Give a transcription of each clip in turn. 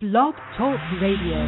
Blog Talk Radio.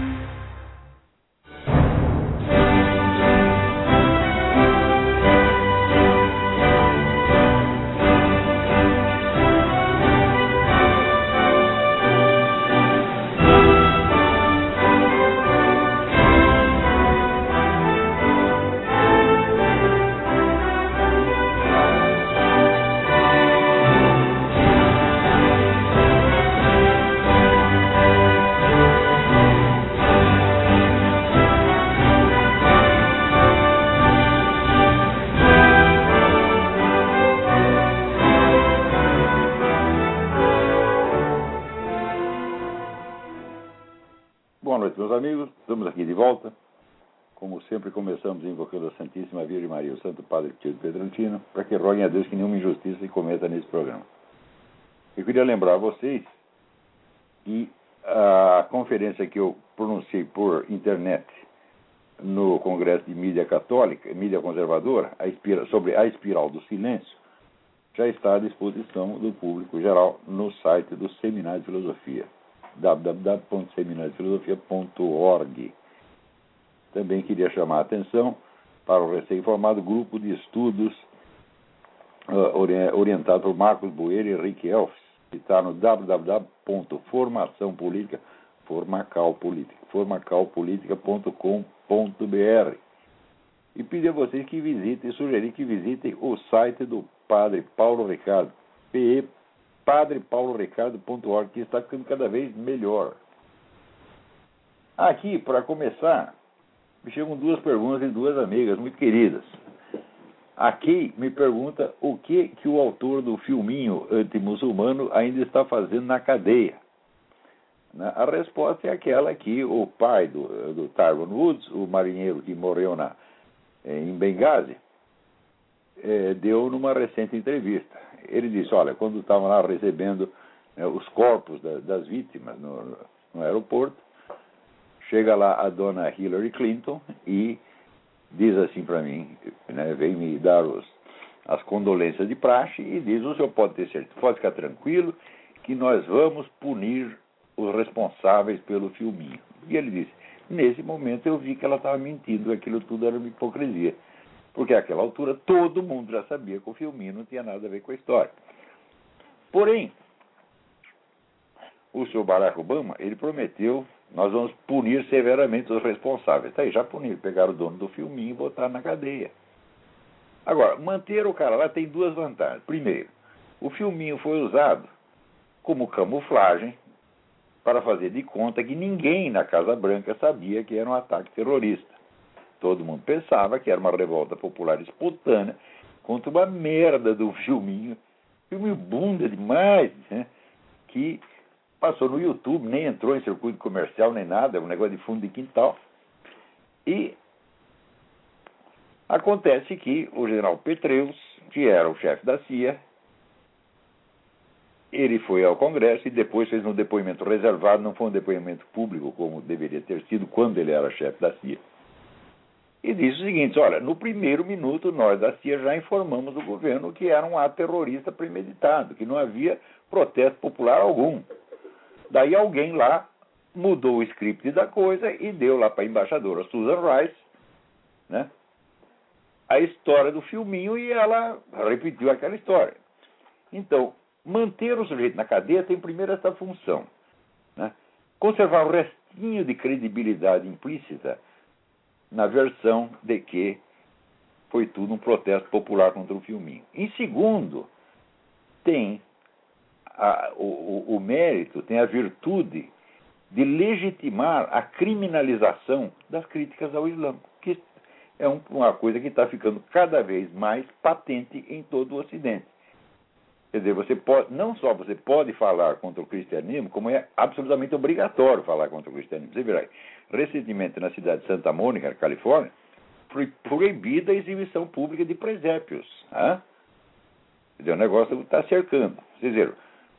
Meus amigos, estamos aqui de volta. Como sempre, começamos invocando a Santíssima Virgem Maria, o Santo Padre Pio de Pietrelcina, para que roguem a Deus que nenhuma injustiça se cometa nesse programa. Eu queria lembrar a vocês que a conferência que eu pronunciei por internet no Congresso de Mídia Católica, Mídia Conservadora, sobre a espiral do silêncio, já está à disposição do público geral no site do Seminário de Filosofia, www.seminariofilosofia.org. Também queria chamar a atenção para o recém-formado grupo de estudos orientado por Marcos Boeira e Henrique Elfs, que está no formacalpolitica.com.br. E pedir a vocês que visitem, sugerir que visitem o site do Padre Paulo Ricardo, padrepauloricardo.org, que está ficando cada vez melhor. Aqui, para começar, me chegam duas perguntas de duas amigas muito queridas. A Kay me pergunta o que o autor do filminho antimuçulmano ainda está fazendo na cadeia. A resposta é aquela que o pai do Tyrone Woods, o marinheiro que morreu em Benghazi, deu numa recente entrevista. Ele disse, olha, quando estavam lá recebendo os corpos das vítimas no aeroporto, chega lá a dona Hillary Clinton e diz assim para mim, vem me dar as condolências de praxe e diz, o senhor pode ter certeza, pode ficar tranquilo que nós vamos punir os responsáveis pelo filminho. E ele disse, nesse momento eu vi que ela estava mentindo, aquilo tudo era uma hipocrisia. Porque àquela altura todo mundo já sabia que o filminho não tinha nada a ver com a história. Porém, o senhor Barack Obama, ele prometeu, nós vamos punir severamente os responsáveis. Tá aí, já puniram, pegaram o dono do filminho e botaram na cadeia. Agora, manter o cara lá tem duas vantagens. Primeiro, o filminho foi usado como camuflagem para fazer de conta que ninguém na Casa Branca sabia que era um ataque terrorista. Todo mundo pensava que era uma revolta popular espontânea contra uma merda do filminho bunda demais, que passou no YouTube, nem entrou em circuito comercial, nem nada, é um negócio de fundo de quintal. E acontece que o general Petraeus, que era o chefe da CIA, ele foi ao Congresso e depois fez um depoimento reservado, não foi um depoimento público como deveria ter sido quando ele era chefe da CIA. E disse o seguinte, olha, no primeiro minuto nós da CIA já informamos o governo que era um ato terrorista premeditado, que não havia protesto popular algum. Daí alguém lá mudou o script da coisa e deu lá para a embaixadora Susan Rice, a história do filminho e ela repetiu aquela história. Então, manter o sujeito na cadeia tem primeiro essa função, conservar o restinho de credibilidade implícita na versão de que foi tudo um protesto popular contra o filminho. Em segundo, tem o mérito, tem a virtude de legitimar a criminalização das críticas ao Islã, que é uma coisa que está ficando cada vez mais patente em todo o Ocidente. Quer dizer, não só você pode falar contra o cristianismo, como é absolutamente obrigatório falar contra o cristianismo. Você verá, recentemente na cidade de Santa Mônica, na Califórnia, foi proibida a exibição pública de presépios. Quer dizer, o negócio está cercando. Vocês viram,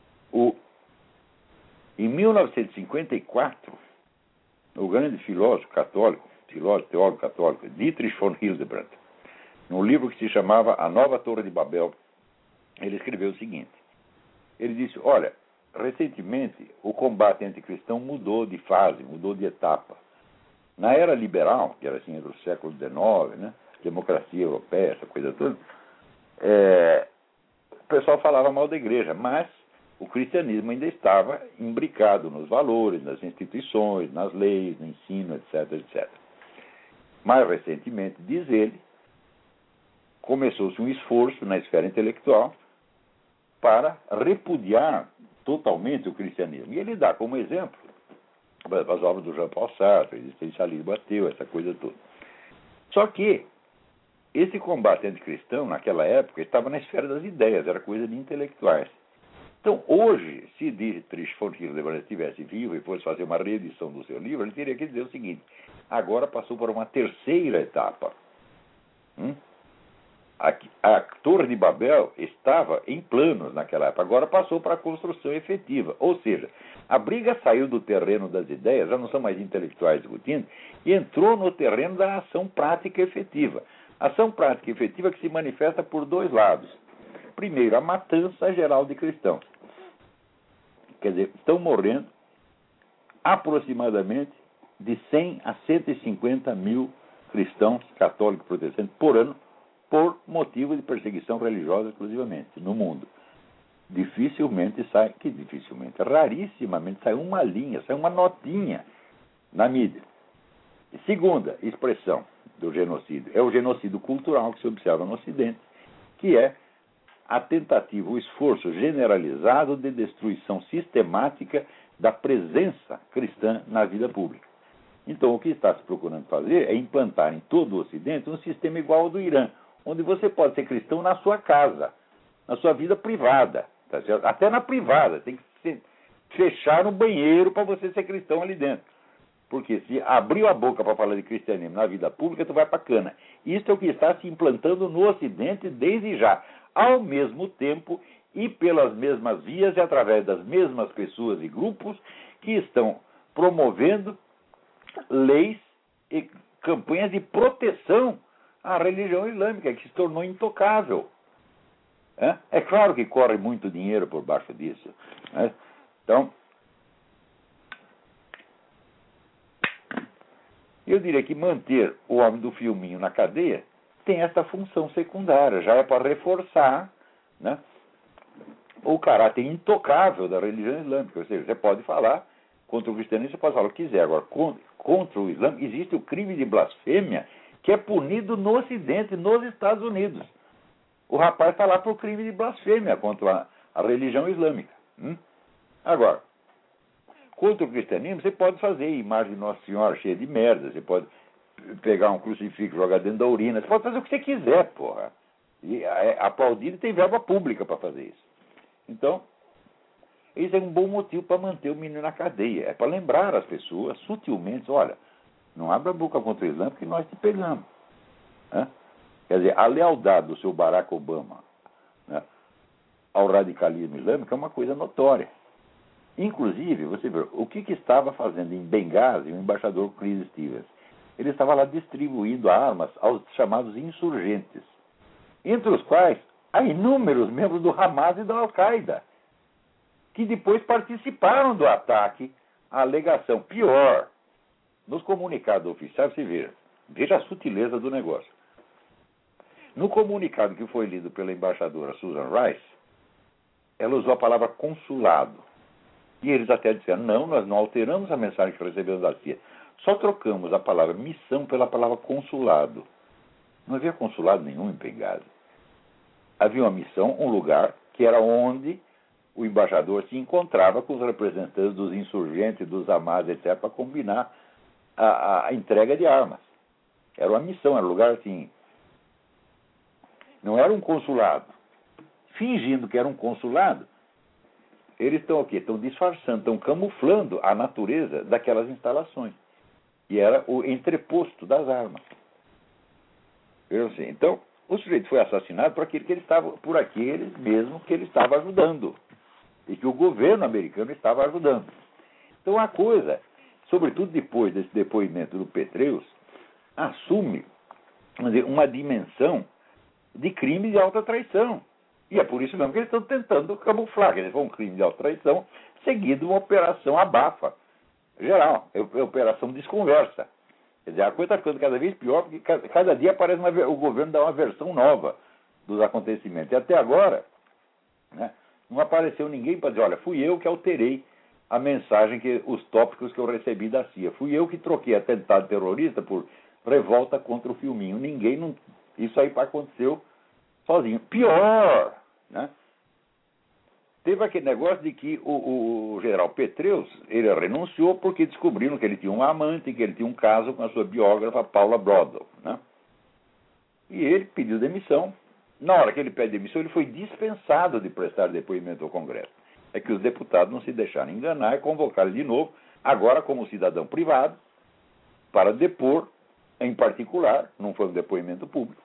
em 1954, o grande filósofo teólogo católico, Dietrich von Hildebrand, num livro que se chamava A Nova Torre de Babel, ele escreveu o seguinte, ele disse, olha, recentemente, o combate anticristão mudou de fase, mudou de etapa. Na era liberal, que era assim entre o século XIX, né, democracia europeia, essa coisa toda, o pessoal falava mal da igreja, mas o cristianismo ainda estava imbricado nos valores, nas instituições, nas leis, no ensino, etc, etc. Mais recentemente, diz ele, começou-se um esforço na esfera intelectual para repudiar totalmente o cristianismo. E ele dá como exemplo as obras do Jean-Paul Sartre, existencialismo ateu, essa coisa toda. Só que esse combate anticristão, naquela época, estava na esfera das ideias, era coisa de intelectuais. Então, hoje, se Dietrich von Hildebrand estivesse vivo e fosse fazer uma reedição do seu livro, ele teria que dizer o seguinte: agora passou por uma terceira etapa. A Torre de Babel estava em planos naquela época, agora passou para a construção efetiva. Ou seja, a briga saiu do terreno das ideias, já não são mais intelectuais discutindo, e entrou no terreno da ação prática efetiva. Ação prática efetiva que se manifesta por dois lados. Primeiro, a matança geral de cristãos. Quer dizer, estão morrendo aproximadamente de 100 a 150 mil cristãos católicos protestantes por ano, por motivo de perseguição religiosa exclusivamente, no mundo. Rarissimamente sai uma linha, sai uma notinha na mídia. E segunda expressão do genocídio é o genocídio cultural que se observa no Ocidente, que é a tentativa, o esforço generalizado de destruição sistemática da presença cristã na vida pública. Então, o que está se procurando fazer é implantar em todo o Ocidente um sistema igual ao do Irã, onde você pode ser cristão na sua casa, na sua vida privada, tá certo? Até na privada, tem que fechar no banheiro para você ser cristão ali dentro. Porque se abriu a boca para falar de cristianismo na vida pública, tu vai para cana. Isso é o que está se implantando no Ocidente desde já. Ao mesmo tempo e pelas mesmas vias e através das mesmas pessoas e grupos que estão promovendo leis e campanhas de proteção à religião islâmica, que se tornou intocável. É claro que corre muito dinheiro por baixo disso. Né? Então, eu diria que manter o homem do filminho na cadeia tem essa função secundária, já é para reforçar, né, o caráter intocável da religião islâmica. Ou seja, você pode falar contra o cristianismo, você pode falar o que quiser. Agora, contra o Islã, existe o crime de blasfêmia que é punido no Ocidente, nos Estados Unidos. O rapaz está lá por crime de blasfêmia contra a religião islâmica. Agora, contra o cristianismo, você pode fazer imagem de Nossa Senhora cheia de merda, você pode pegar um crucifixo e jogar dentro da urina, você pode fazer o que você quiser, porra. E aplaudir, e tem verba pública para fazer isso. Então, isso é um bom motivo para manter o menino na cadeia. É para lembrar as pessoas, sutilmente, olha, não abra a boca contra o Islã, porque nós te pegamos. Quer dizer, a lealdade do seu Barack Obama, né, ao radicalismo islâmico é uma coisa notória. Inclusive, você vê, o que estava fazendo em Benghazi o embaixador Chris Stevens? Ele estava lá distribuindo armas aos chamados insurgentes, entre os quais há inúmeros membros do Hamas e da Al-Qaeda, que depois participaram do ataque à alegação. Pior, nos comunicados oficiais, você veja a sutileza do negócio. No comunicado que foi lido pela embaixadora Susan Rice, ela usou a palavra consulado. E eles até disseram, não, nós não alteramos a mensagem que recebemos da CIA. Só trocamos a palavra missão pela palavra consulado. Não havia consulado nenhum em Benghazi. Havia uma missão, um lugar, que era onde o embaixador se encontrava com os representantes dos insurgentes, dos Hamas, etc., para combinar a entrega de armas. Era uma missão, era um lugar assim. Não era um consulado. Fingindo que era um consulado, eles estão o quê? Estão disfarçando, estão camuflando a natureza daquelas instalações. E era o entreposto das armas. Então, o sujeito foi assassinado por aqueles mesmo que ele estava ajudando. E que o governo americano estava ajudando. Então a coisa, sobretudo depois desse depoimento do Petraeus, assume, vamos dizer, uma dimensão de crime de alta traição. E é por isso mesmo que eles estão tentando camuflar, que foi um crime de traição seguido uma operação abafa geral, é operação desconversa. Quer dizer, a coisa está ficando cada vez pior, porque cada dia aparece o governo dá uma versão nova dos acontecimentos. E até agora, né, não apareceu ninguém para dizer, olha, fui eu que alterei a mensagem, os tópicos que eu recebi da CIA. Fui eu que troquei atentado terrorista por revolta contra o filminho. Ninguém, não, isso aí aconteceu sozinho. Pior, né? Teve aquele negócio de que o general Petreus, ele renunciou porque descobriram que ele tinha um amante, que ele tinha um caso com a sua biógrafa Paula Brodel, né? E ele pediu demissão. Na hora que ele pede demissão, ele foi dispensado de prestar depoimento ao Congresso. É que os deputados não se deixaram enganar e convocaram de novo, agora como cidadão privado, para depor, em particular, não foi um depoimento público.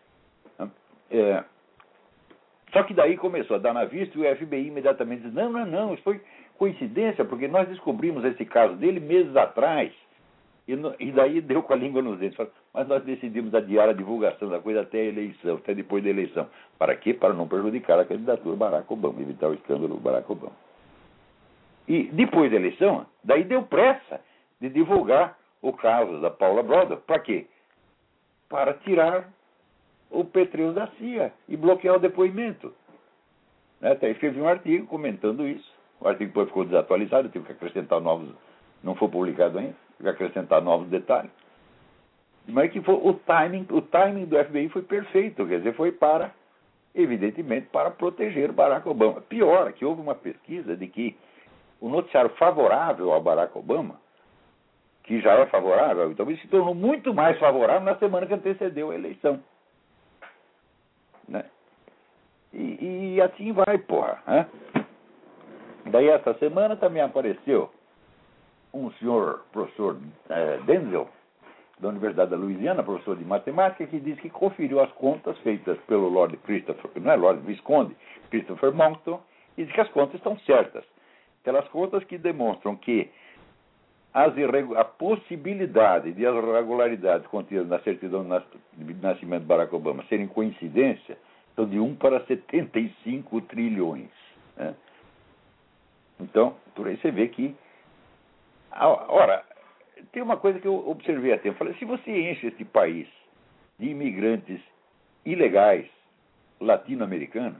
Só que daí começou a dar na vista e o FBI imediatamente disse, não, isso foi coincidência, porque nós descobrimos esse caso dele meses atrás. E daí deu com a língua nos dentes. Falou, mas nós decidimos adiar a divulgação da coisa até a eleição, até depois da eleição. Para quê? Para não prejudicar a candidatura do Barack Obama, evitar o escândalo do Barack Obama. E depois da eleição, daí deu pressa de divulgar o caso da Paula Brodel. Para quê? Para tirar o Petreus da CIA e bloquear o depoimento. Até escrevi um artigo comentando isso. O artigo depois ficou desatualizado, tive que acrescentar novos, não foi publicado ainda, tive que acrescentar novos detalhes. Mas que foi, o timing do FBI foi perfeito, quer dizer, foi para, evidentemente, para proteger o Barack Obama. Pior, que houve uma pesquisa de que o noticiário favorável ao Barack Obama, que já é favorável, então se tornou muito mais favorável na semana que antecedeu a eleição. Né? E assim vai, porra. Né? Daí essa semana também apareceu um senhor, professor Denzel, da Universidade da Louisiana, professor de matemática, que disse que conferiu as contas feitas pelo Lord Christopher, não é Lord Visconde, Christopher Monckton, e disse que as contas estão certas. Aquelas contas que demonstram que a possibilidade de as irregularidades contidas na certidão de nascimento de Barack Obama serem coincidência são de 1 para 75 trilhões. Né? Então, por aí você vê que... Ora, tem uma coisa que eu observei até. Eu falei, se você enche este país de imigrantes ilegais latino-americanos,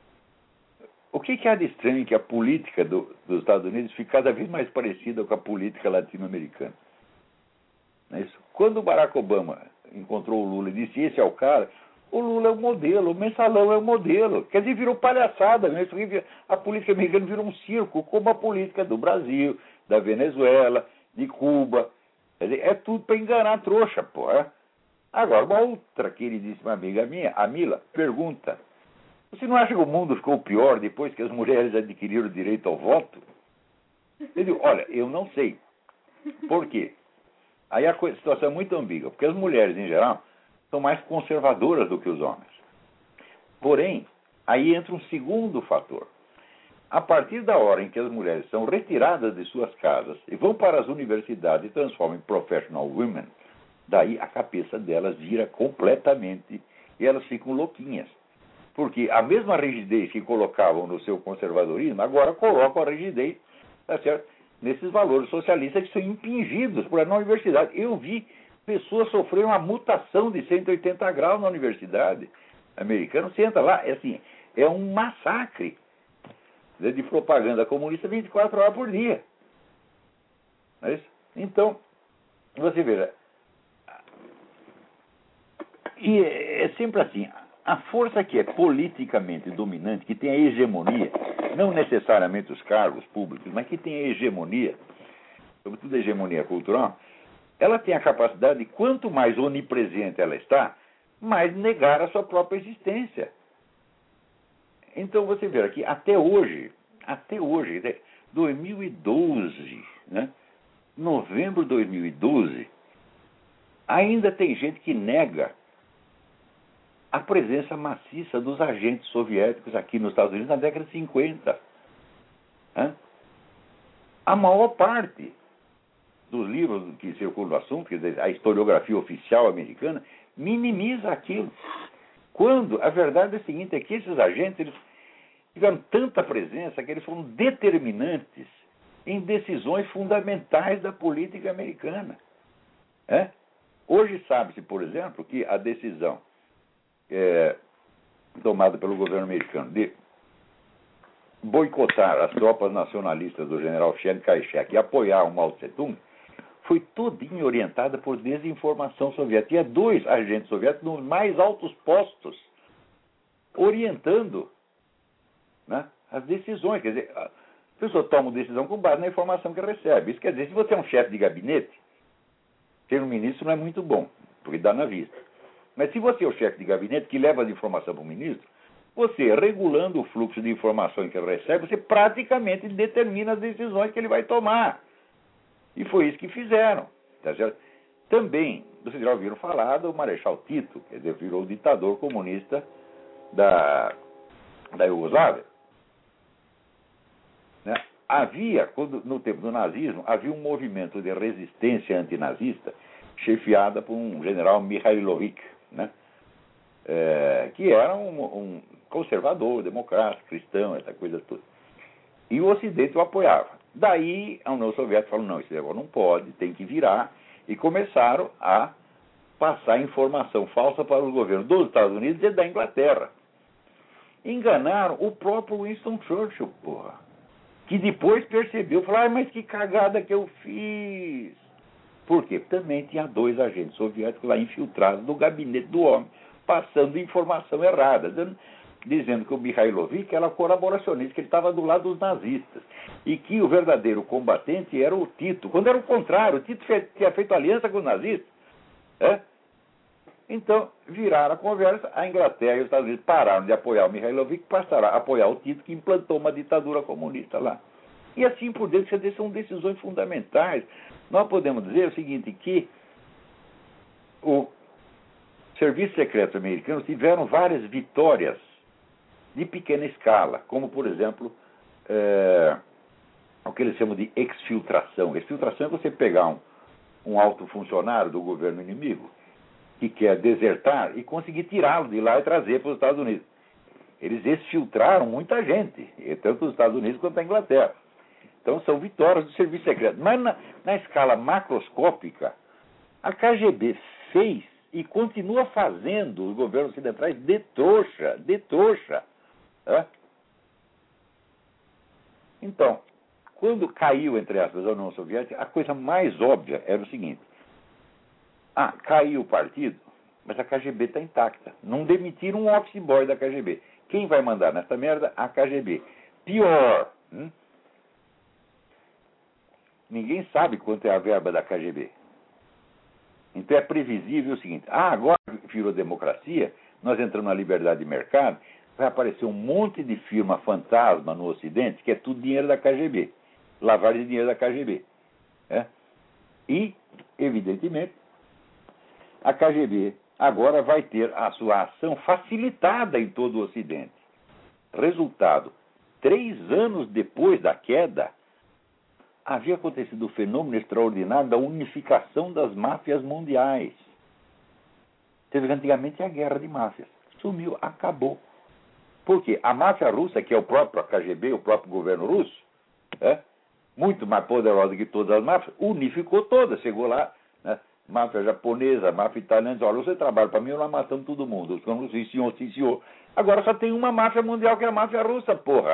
o que há de estranho que a política dos Estados Unidos fique cada vez mais parecida com a política latino-americana? Não é isso? Quando o Barack Obama encontrou o Lula e disse, esse é o cara, o Lula é o modelo, o mensalão é o modelo. Quer dizer, virou palhaçada, né? A política americana virou um circo, como a política do Brasil, da Venezuela, de Cuba. Quer dizer, é tudo para enganar a trouxa, pô. Agora, uma outra queridíssima amiga minha, a Mila, pergunta, você não acha que o mundo ficou pior depois que as mulheres adquiriram o direito ao voto? Eu digo, olha, eu não sei. Por quê? Aí a situação é muito ambígua, porque as mulheres, em geral, são mais conservadoras do que os homens. Porém, aí entra um segundo fator. A partir da hora em que as mulheres são retiradas de suas casas e vão para as universidades e transformam em professional women, daí a cabeça delas vira completamente e elas ficam louquinhas. Porque a mesma rigidez que colocavam no seu conservadorismo, agora colocam a rigidez, tá certo, nesses valores socialistas que são impingidos por na universidade. Eu vi pessoas sofrerem uma mutação de 180 graus na universidade americana. Você entra lá, é um massacre de propaganda comunista 24 horas por dia. Não é isso? Então, você veja, e é sempre assim, a força que é politicamente dominante, que tem a hegemonia, não necessariamente os cargos públicos, mas que tem a hegemonia, sobretudo a hegemonia cultural, ela tem a capacidade de, quanto mais onipresente ela está, mais negar a sua própria existência. Então você vê aqui, até hoje, 2012, né? Novembro de 2012, ainda tem gente que nega a presença maciça dos agentes soviéticos aqui nos Estados Unidos na década de 50. Né? A maior parte dos livros que circulam no assunto, quer dizer, a historiografia oficial americana, minimiza aquilo. Quando a verdade é a seguinte, é que esses agentes eles tiveram tanta presença que eles foram determinantes em decisões fundamentais da política americana. Hoje sabe-se, por exemplo, que a decisão tomada pelo governo americano de boicotar as tropas nacionalistas do general Chiang Kai-shek e apoiar o Mao Tse-tung foi todinha orientada por desinformação soviética. Tinha 2 agentes soviéticos nos mais altos postos orientando, né, as decisões. Quer dizer, a pessoa toma decisão com base na informação que recebe. Isso quer dizer, se você é um chefe de gabinete, ser um ministro não é muito bom, porque dá na vista. Mas se você é o chefe de gabinete que leva as informações para o ministro, você, regulando o fluxo de informações que ele recebe, você praticamente determina as decisões que ele vai tomar. E foi isso que fizeram. Tá certo? Também, vocês já ouviram falar do Marechal Tito, quer dizer, virou o ditador comunista da Iugoslávia. Né? No tempo do nazismo, havia um movimento de resistência antinazista chefiada por um general Mihailovic, né? Que era um conservador, democrata, cristão, essa coisa toda. E o Ocidente o apoiava. Daí a União Soviética falou, não, isso agora não pode, tem que virar. E começaram a passar informação falsa para os governos dos Estados Unidos e da Inglaterra. Enganaram o próprio Winston Churchill, porra. Que depois percebeu, falou, mas que cagada que eu fiz. Por quê? Também tinha 2 agentes soviéticos lá infiltrados no gabinete do homem, passando informação errada, dizendo que o Mihailovic era colaboracionista, que ele estava do lado dos nazistas, e que o verdadeiro combatente era o Tito, quando era o contrário, o Tito tinha feito aliança com os nazistas. Então, viraram a conversa, a Inglaterra e os Estados Unidos pararam de apoiar o Mihailovic, passaram a apoiar o Tito, que implantou uma ditadura comunista lá. E assim por diante, são decisões fundamentais. Nós podemos dizer o seguinte, que o serviço secreto americano tiveram várias vitórias de pequena escala, como, por exemplo, o que eles chamam de exfiltração. Exfiltração é você pegar um alto funcionário do governo inimigo que quer desertar e conseguir tirá-lo de lá e trazer para os Estados Unidos. Eles exfiltraram muita gente, tanto os Estados Unidos quanto a Inglaterra. Então, são vitórias do serviço secreto. Mas na escala macroscópica, a KGB fez e continua fazendo os governos ocidentais de trouxa. Então, quando caiu, entre aspas, a União Soviética, a coisa mais óbvia era o seguinte. Caiu o partido, mas a KGB está intacta. Não demitiram um office boy da KGB. Quem vai mandar nessa merda? A KGB. Pior, ninguém sabe quanto é a verba da KGB. Então é previsível o seguinte, agora virou democracia, nós entramos na liberdade de mercado, vai aparecer um monte de firma fantasma no Ocidente, que é tudo dinheiro da KGB. Lavagem de dinheiro da KGB. E, evidentemente, a KGB agora vai ter a sua ação facilitada em todo o Ocidente. Resultado, 3 anos depois da queda, havia acontecido o fenômeno extraordinário da unificação das máfias mundiais. Teve antigamente a guerra de máfias. Sumiu, acabou. Por quê? A máfia russa, que é o próprio KGB, o próprio governo russo, muito mais poderosa que todas as máfias, unificou todas. Chegou lá, máfia japonesa, máfia italiana, olha, você trabalha para mim, nós matamos todo mundo. Sim, senhor. Agora só tem uma máfia mundial, que é a máfia russa, porra.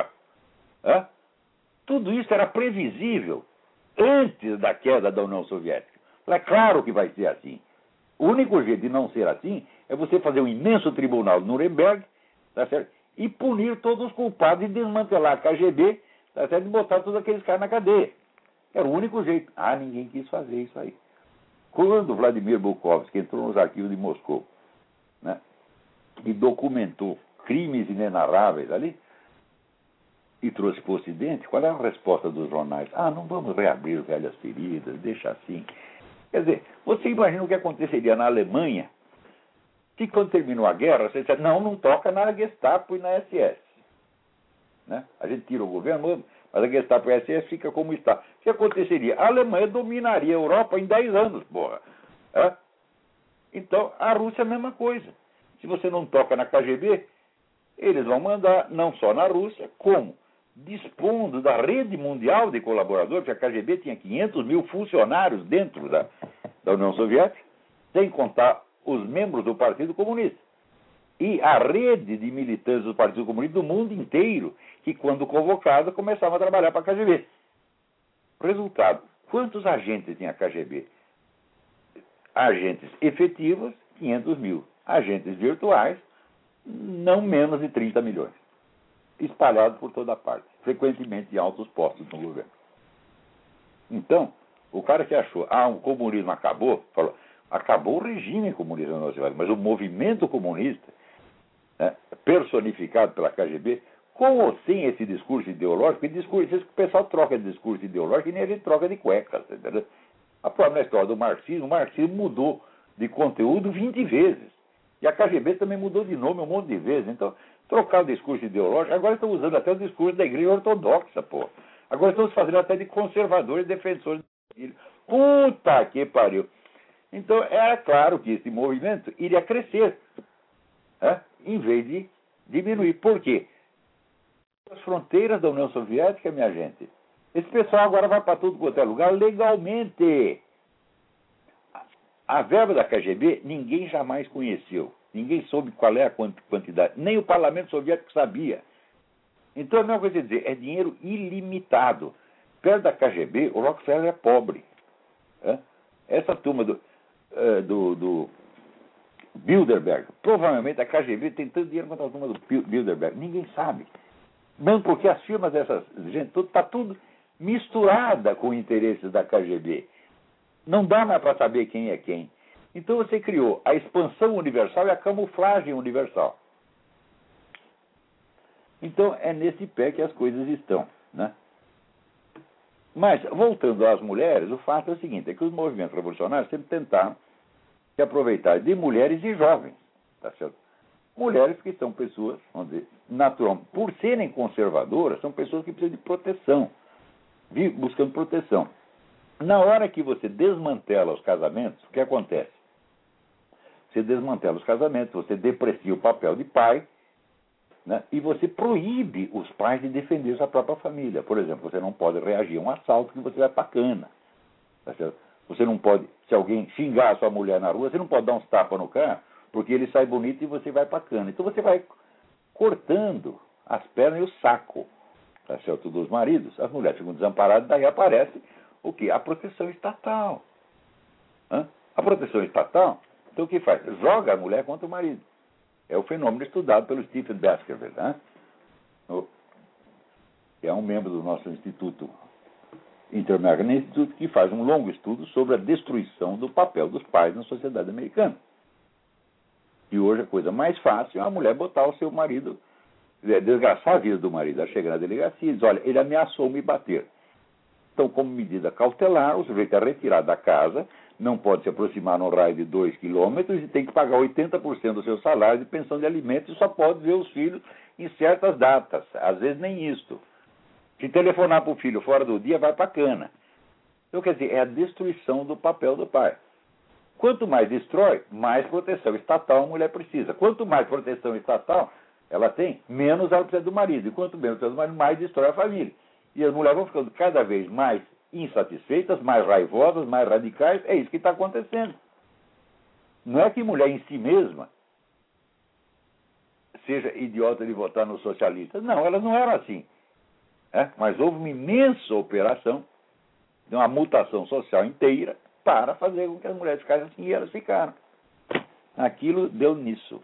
Tudo isso era previsível antes da queda da União Soviética. É claro que vai ser assim. O único jeito de não ser assim é você fazer um imenso tribunal de Nuremberg, tá certo? E punir todos os culpados e desmantelar a KGB, tá certo? E botar todos aqueles caras na cadeia. Era o único jeito. Ninguém quis fazer isso aí. Quando Vladimir Bukovsky entrou nos arquivos de Moscou, né, e documentou crimes inenarráveis ali, e trouxe para o Ocidente, qual era a resposta dos jornais? Não vamos reabrir velhas feridas, deixa assim. Quer dizer, você imagina o que aconteceria na Alemanha se quando terminou a guerra, você disse, não toca na Gestapo e na SS. Né? A gente tira o governo, mas a Gestapo e a SS fica como está. O que aconteceria? A Alemanha dominaria a Europa em 10 anos, porra. Então, a Rússia é a mesma coisa. Se você não toca na KGB, eles vão mandar não só na Rússia, como dispondo da rede mundial de colaboradores, porque a KGB tinha 500 mil funcionários dentro da União Soviética, sem contar os membros do Partido Comunista. E a rede de militantes do Partido Comunista do mundo inteiro, que quando convocada começavam a trabalhar para a KGB. Resultado, quantos agentes tinha a KGB? Agentes efetivos, 500 mil. Agentes virtuais, não menos de 30 milhões. Espalhados por toda parte, frequentemente em altos postos no governo. Então, o cara que achou, o comunismo acabou, falou, acabou o regime comunista na Soviética, mas o movimento comunista, né, personificado pela KGB, com ou sem esse discurso ideológico, o pessoal troca de discurso ideológico e nem a gente troca de cuecas, entendeu? A própria história do marxismo, o marxismo mudou de conteúdo 20 vezes. E a KGB também mudou de nome um monte de vezes. Então, trocar o discurso ideológico, agora estão usando até o discurso da igreja ortodoxa, pô. Agora estão se fazendo até de conservadores e defensores do filho. Puta que pariu. Então, era claro que esse movimento iria crescer, né, em vez de diminuir. Por quê? As fronteiras da União Soviética, minha gente, esse pessoal agora vai para tudo quanto é lugar legalmente. A verba da KGB ninguém jamais conheceu. Ninguém soube qual é a quantidade. Nem o parlamento soviético sabia. Então, a mesma coisa dizer, é dinheiro ilimitado. Perto da KGB, o Rockefeller é pobre. Essa turma do Bilderberg, provavelmente a KGB tem tanto dinheiro quanto a turma do Bilderberg. Ninguém sabe. Mesmo porque as firmas dessas gente, está tudo misturada com interesses da KGB. Não dá mais para saber quem é quem. Então você criou a expansão universal e a camuflagem universal. Então é nesse pé que as coisas estão, né? Mas, voltando às mulheres, o fato é o seguinte, é que os movimentos revolucionários sempre tentaram se aproveitar de mulheres e jovens, tá certo? Mulheres que são pessoas, vamos dizer, naturalmente, por serem conservadoras, são pessoas que precisam de proteção, buscando proteção. Na hora que você desmantela os casamentos, o que acontece? Você desmantela os casamentos, você deprecia o papel de pai, né, e você proíbe os pais de defender sua própria família. Por exemplo, você não pode reagir a um assalto que você vai para cana. Tá certo? Você não pode, se alguém xingar a sua mulher na rua, você não pode dar uns tapas no cara, porque ele sai bonito e você vai para cana. Então você vai cortando as pernas e o saco, tá certo, dos maridos. As mulheres ficam desamparadas, daí aparece o quê? A proteção estatal. A proteção estatal, então o que faz? Joga a mulher contra o marido. É o fenômeno estudado pelo Stephen Baskerville, né? É um membro do nosso Instituto Inter-American Institute, que faz um longo estudo sobre a destruição do papel dos pais na sociedade americana. E hoje a coisa mais fácil é a mulher botar o seu marido, desgraçar a vida do marido. Ela chega na delegacia e diz, olha, ele ameaçou me bater. Então, como medida cautelar, o sujeito é retirado da casa, não pode se aproximar num raio de 2 quilômetros e tem que pagar 80% do seu salário de pensão de alimentos e só pode ver os filhos em certas datas, às vezes nem isto. Se telefonar para o filho fora do dia, vai para a cana. Então, quer dizer, é a destruição do papel do pai. Quanto mais destrói, mais proteção estatal a mulher precisa. Quanto mais proteção estatal ela tem, menos ela precisa do marido. E quanto menos precisa do marido, mais destrói a família. E as mulheres vão ficando cada vez mais insatisfeitas, mais raivosas, mais radicais. É isso que está acontecendo. Não é que mulher em si mesma seja idiota de votar nos socialistas. Não, elas não eram assim. Mas houve uma imensa operação, de uma mutação social inteira, para fazer com que as mulheres ficassem assim, e elas ficaram. Aquilo deu nisso.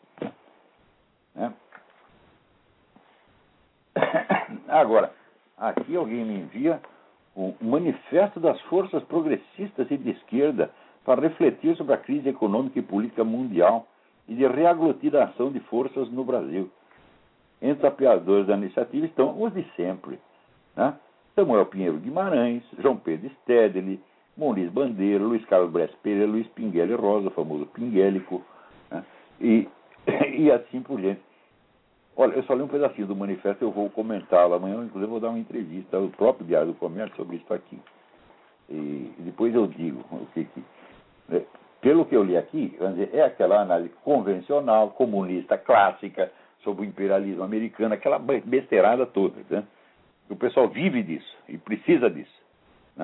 Agora, aqui alguém me envia o Manifesto das Forças Progressistas e de Esquerda para refletir sobre a crise econômica e política mundial e de reaglutinação de forças no Brasil. Entre os apoiadores da iniciativa estão os de sempre, né? Samuel Pinheiro Guimarães, João Pedro Stedley, Moniz Bandeira, Luiz Carlos Bresser Pereira, Luiz Pinguelli Rosa, o famoso Pinguélico, né? E assim por diante. Olha, eu só li um pedacinho do manifesto, eu vou comentá-lo amanhã, inclusive vou dar uma entrevista ao próprio Diário do Comércio sobre isso aqui. E depois eu digo o que pelo que eu li aqui, vamos dizer, é aquela análise convencional, comunista, clássica, sobre o imperialismo americano, aquela besteirada toda, né? O pessoal vive disso e precisa disso, né?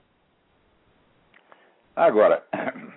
Agora,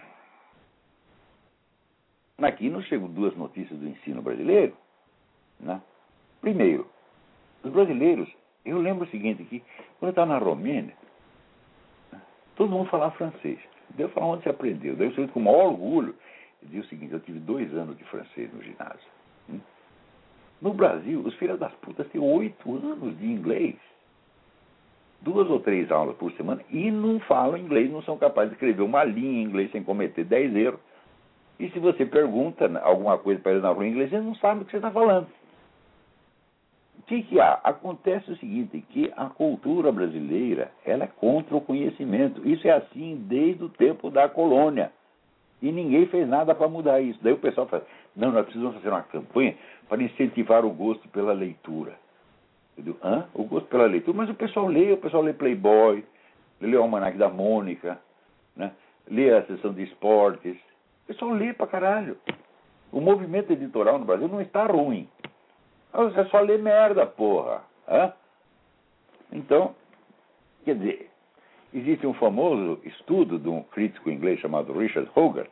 aqui nos chegam duas notícias do ensino brasileiro, né? Primeiro, os brasileiros, eu lembro o seguinte aqui, quando eu estava na Romênia, todo mundo falava francês. Deus falou onde você aprendeu. Daí eu sou com o maior orgulho. Eu disse o seguinte, eu tive 2 anos de francês no ginásio. No Brasil, os filhos das putas têm 8 anos de inglês. 2 ou 3 aulas por semana e não falam inglês, não são capazes de escrever uma linha em inglês sem cometer 10 erros. E se você pergunta alguma coisa para eles na rua em inglês, eles não sabem o que você está falando. O que há? Acontece o seguinte, que a cultura brasileira, ela é contra o conhecimento. Isso é assim desde o tempo da colônia. E ninguém fez nada para mudar isso. Daí o pessoal fala, não, nós precisamos fazer uma campanha para incentivar o gosto pela leitura. Entendeu? O gosto pela leitura? Mas o pessoal lê Playboy, lê o Almanac da Mônica, né? Lê a sessão de esportes. O pessoal lê pra caralho. O movimento editorial no Brasil não está ruim. Você só lê merda, porra. Então, quer dizer, existe um famoso estudo de um crítico inglês chamado Richard Hogarth,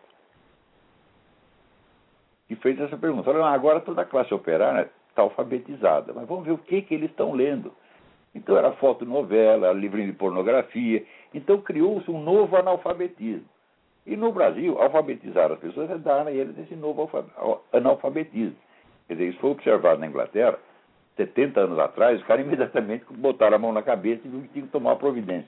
que fez essa pergunta. Olha, agora toda a classe operária está alfabetizada, mas vamos ver o que eles estão lendo. Então era fotonovela, livrinho de pornografia. Então criou-se um novo analfabetismo. E no Brasil, alfabetizar as pessoas é dar a eles esse novo analfabetismo. Quer dizer, isso foi observado na Inglaterra, 70 anos atrás, os caras imediatamente botaram a mão na cabeça e viram que tinham que tomar providência.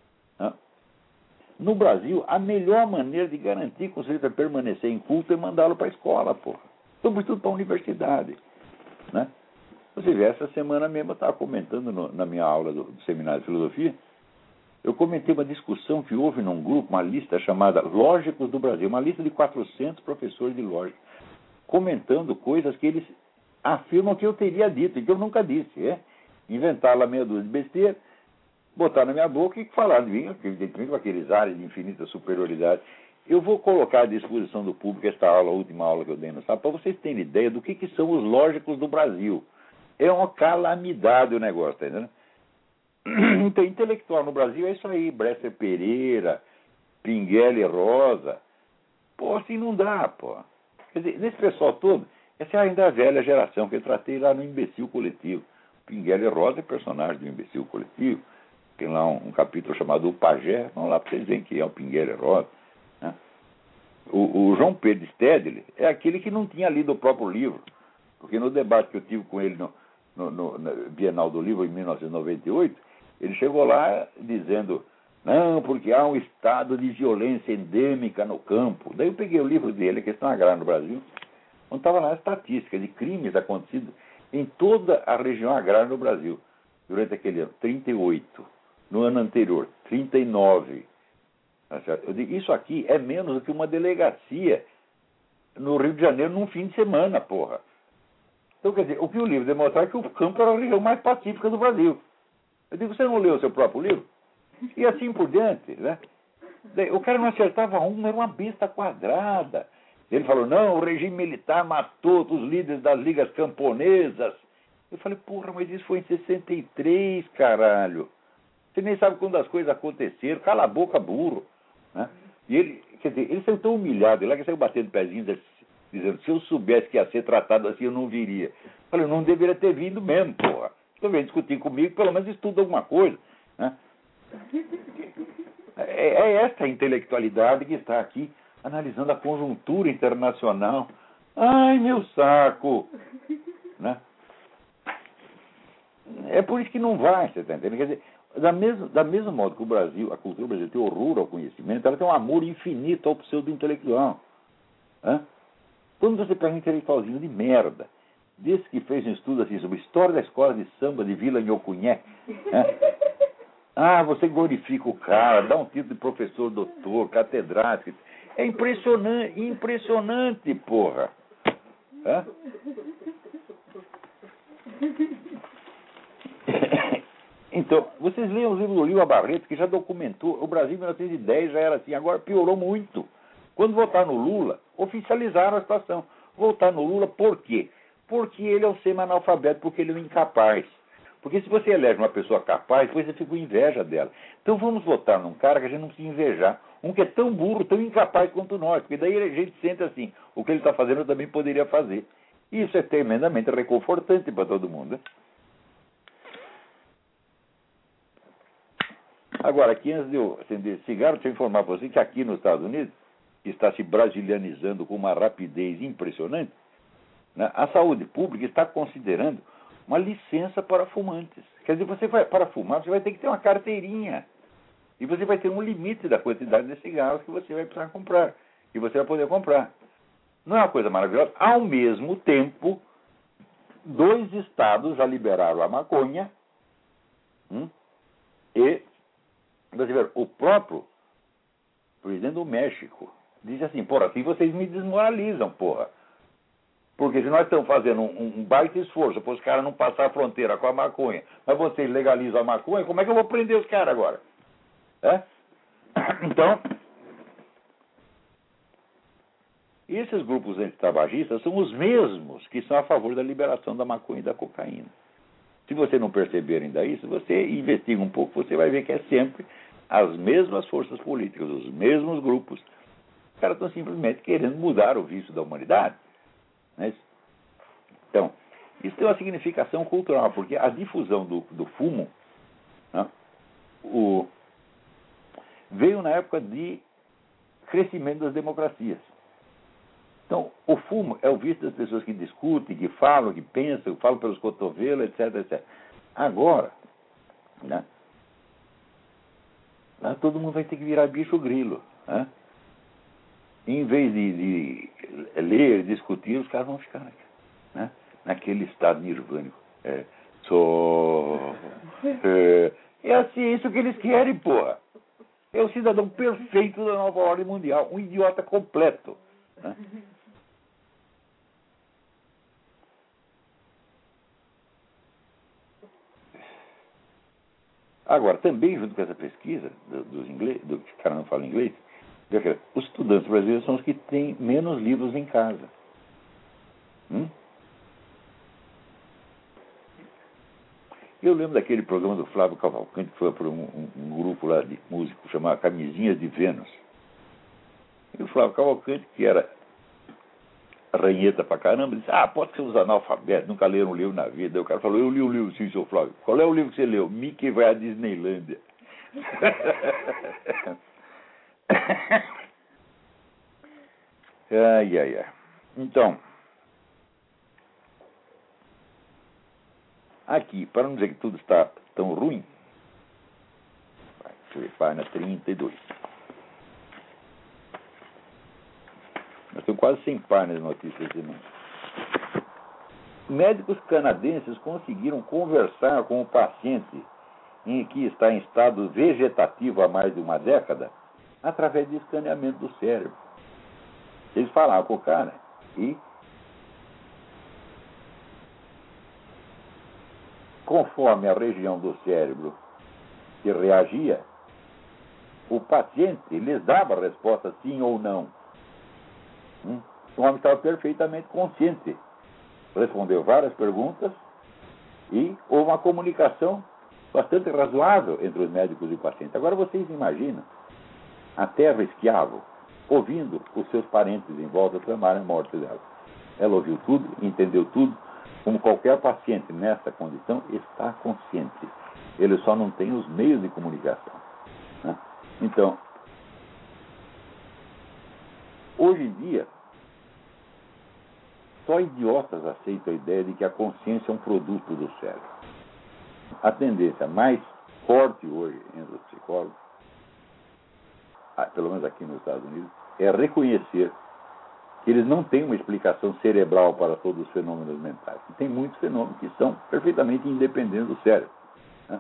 No Brasil, a melhor maneira de garantir que o sujeito vai permanecer em culto é mandá-lo para a escola, porra. Sobretudo para a universidade, né? Você vê, essa semana mesmo eu estava comentando na minha aula do seminário de filosofia, eu comentei uma discussão que houve num grupo, uma lista chamada Lógicos do Brasil, uma lista de 400 professores de lógica, comentando coisas que eles afirmam que eu teria dito, e que eu nunca disse, inventar lá meia dúzia de besteira, botar na minha boca e falar de mim, evidentemente com aqueles ares de infinita superioridade. Eu vou colocar à disposição do público esta aula, a última aula que eu dei no sábado, para vocês terem ideia do que são os lógicos do Brasil. É uma calamidade o negócio, tá entendendo? Então, intelectual no Brasil é isso aí, Bresser Pereira, Pinguela Rosa. Pô, assim não dá, pô. Quer dizer, nesse pessoal todo, essa é ainda a velha geração que eu tratei lá no Imbecil Coletivo. Pinguela Rosa é personagem do Imbecil Coletivo. Tem lá um capítulo chamado O Pajé. Vamos lá para vocês verem que é o Pinguela Rosa. Né? O João Pedro Stedley é aquele que não tinha lido o próprio livro. Porque no debate que eu tive com ele no Bienal do Livro, em 1998, ele chegou lá dizendo, não, porque há um estado de violência endêmica no campo. Daí eu peguei o livro dele, Questão Agrária no Brasil, onde estava lá a estatística de crimes acontecidos em toda a região agrária no Brasil, durante aquele ano, 38. No ano anterior, 39. Eu digo, isso aqui é menos do que uma delegacia no Rio de Janeiro num fim de semana, porra. Então, quer dizer, o que o livro demonstrava é que o campo era a região mais pacífica do Brasil. Eu digo, você não leu o seu próprio livro? E assim por diante, né? O cara não acertava era uma besta quadrada. Ele falou, não, o regime militar matou os líderes das ligas camponesas. Eu falei, porra, mas isso foi em 63, caralho. Você nem sabe quando as coisas aconteceram. Cala a boca, burro. Né? E ele, quer dizer, ele saiu tão humilhado, ele saiu batendo pezinho, dizendo, se eu soubesse que ia ser tratado assim, eu não viria. Eu falei, não deveria ter vindo mesmo, porra. Então vem discutir comigo, pelo menos estuda alguma coisa. Né? É essa intelectualidade que está aqui analisando a conjuntura internacional. Ai, meu saco! Né? É por isso que não vai, você está entendendo? Quer dizer, da mesmo modo que o Brasil, a cultura brasileira tem horror ao conhecimento, ela tem um amor infinito ao pseudo-intelectual. Quando você pega um intelectualzinho de merda, desse que fez um estudo assim sobre história da escola de samba de Vila Nhocunyé, você glorifica o cara, dá um título de professor, doutor, catedrático. É impressionante, porra. Então, vocês leem os livros do Lima Barreto, que já documentou, o Brasil em 1910 já era assim, agora piorou muito. Quando votaram no Lula, oficializaram a situação. Votar no Lula por quê? Porque ele é um semi-analfabeto, porque ele é um incapaz. Porque se você elege uma pessoa capaz, depois você fica com inveja dela. Então vamos votar num cara que a gente não precisa invejar. Um que é tão burro, tão incapaz quanto nós. Porque daí a gente sente assim, o que ele está fazendo eu também poderia fazer. Isso é tremendamente reconfortante para todo mundo, né? Agora, aqui antes de eu acender cigarro, deixa eu informar para você que aqui nos Estados Unidos, que está se brasilianizando com uma rapidez impressionante, né, a saúde pública está considerando uma licença para fumantes. Quer dizer, para fumar, você vai ter que ter uma carteirinha. E você vai ter um limite da quantidade de cigarros que você vai precisar comprar. Que você vai poder comprar. Não é uma coisa maravilhosa? Ao mesmo tempo, 2 estados já liberaram a maconha. E, você vê, o próprio presidente do México disse assim, porra, assim vocês me desmoralizam, porra. Porque se nós estamos fazendo um baita esforço para os caras não passar a fronteira com a maconha, mas vocês legalizam a maconha, como é que eu vou prender os caras agora? É? Então, esses grupos antitabagistas são os mesmos que são a favor da liberação da maconha e da cocaína. Se você não perceber ainda isso, você investiga um pouco, você vai ver que é sempre as mesmas forças políticas, os mesmos grupos. Os caras estão simplesmente querendo mudar o vício da humanidade. Então, isso tem uma significação cultural, porque a difusão do fumo, né, veio na época de crescimento das democracias. Então, o fumo é o vício das pessoas que discutem, que falam, que pensam, que falam pelos cotovelos, etc, etc. Agora, né, todo mundo vai ter que virar bicho grilo. Né? Em vez de ler, discutir, os caras vão ficar, né, naquele estado nirvânico. É assim, isso que eles querem, porra. É o cidadão perfeito da nova ordem mundial, um idiota completo. Né? Agora, também junto com essa pesquisa dos ingleses, do que o cara não fala inglês, os estudantes brasileiros são os que têm menos livros em casa. Eu lembro daquele programa do Flávio Cavalcante, que foi por um grupo lá de músicos chamado Camisinhas de Vênus. E o Flávio Cavalcante, que era ranheta pra caramba, disse, pode ser os analfabetos, nunca leram um livro na vida. Aí o cara falou, eu li um livro sim, seu Flávio. Qual é o livro que você leu? Mickey vai à Disneylândia. Ai. Então, aqui, para não dizer que tudo está tão ruim, deixa eu ver, página 32. Nós temos quase 100 páginas de notícias de mim. Médicos canadenses conseguiram conversar com o paciente que está em estado vegetativo há mais de uma década através de escaneamento do cérebro. Eles falavam com o cara e, conforme a região do cérebro que reagia, o paciente lhes dava a resposta sim ou não. O homem estava perfeitamente consciente. Respondeu várias perguntas e houve uma comunicação bastante razoável entre os médicos e o paciente. Agora vocês imaginam a terra esquiava, ouvindo os seus parentes em volta clamarem a morte dela. Ela ouviu tudo, entendeu tudo, como qualquer paciente nessa condição está consciente. Ele só não tem os meios de comunicação. Né? Então, hoje em dia, só idiotas aceitam a ideia de que a consciência é um produto do cérebro. A tendência mais forte hoje entre os psicólogos, pelo menos aqui nos Estados Unidos, é reconhecer que eles não têm uma explicação cerebral para todos os fenômenos mentais. E tem muitos fenômenos que são perfeitamente independentes do cérebro. Né?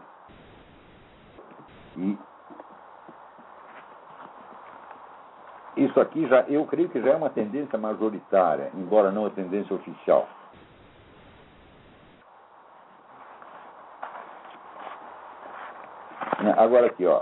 E isso aqui eu creio que já é uma tendência majoritária, embora não a tendência oficial. Agora aqui,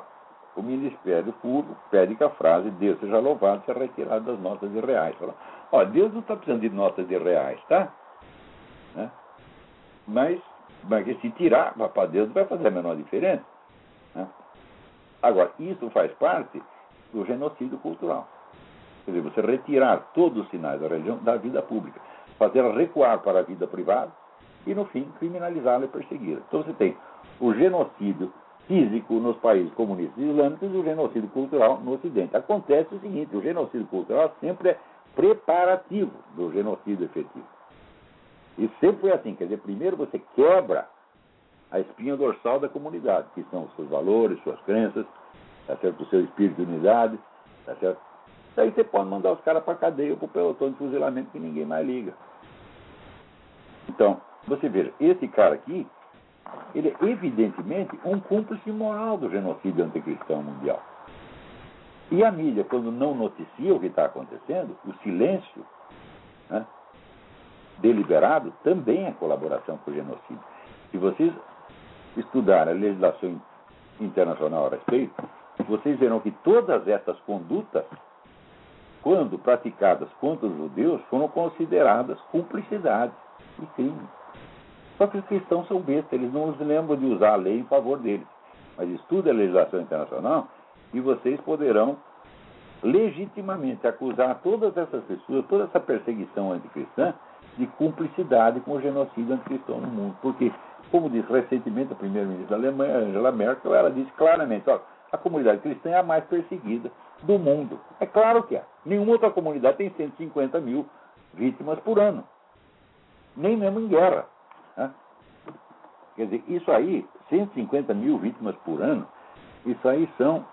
o Ministério Público pede que a frase "Deus seja louvado" seja retirada das notas de reais. Fala, ó, Deus não está precisando de notas de reais, tá? Né? Mas se tirar para Deus não vai fazer a menor diferença. Né? Agora, isso faz parte do genocídio cultural. Quer dizer, você retirar todos os sinais da religião da vida pública, fazê-la recuar para a vida privada e, no fim, criminalizá-la e persegui-la. Então você tem o genocídio físico nos países comunistas e islâmicos e o genocídio cultural no Ocidente. Acontece o seguinte, o genocídio cultural sempre é preparativo do genocídio efetivo. E sempre foi assim, quer dizer, primeiro você quebra a espinha dorsal da comunidade, que são os seus valores, suas crenças, tá certo? O seu espírito de unidade, tá certo? Daí você pode mandar os caras para a cadeia ou para o pelotão de fuzilamento que ninguém mais liga. Então, você veja, esse cara aqui, ele é evidentemente um cúmplice moral do genocídio anticristão mundial. E a mídia, quando não noticia o que está acontecendo, o silêncio, né, deliberado, também é colaboração com o genocídio. Se vocês estudarem a legislação internacional a respeito, vocês verão que todas essas condutas, quando praticadas contra os judeus, foram consideradas cumplicidades e crimes. Só que os cristãos são bestas, eles não se lembram de usar a lei em favor deles. Mas estude a legislação internacional e vocês poderão legitimamente acusar todas essas pessoas, toda essa perseguição anticristã, de cumplicidade com o genocídio anticristão no mundo. Porque, como disse recentemente a primeira-ministra da Alemanha, Angela Merkel, ela disse claramente, ó, a comunidade cristã é a mais perseguida do mundo. É claro que é. Nenhuma outra comunidade tem 150 mil vítimas por ano. Nem mesmo em guerra. Né? Quer dizer, isso aí, 150 mil vítimas por ano, isso aí são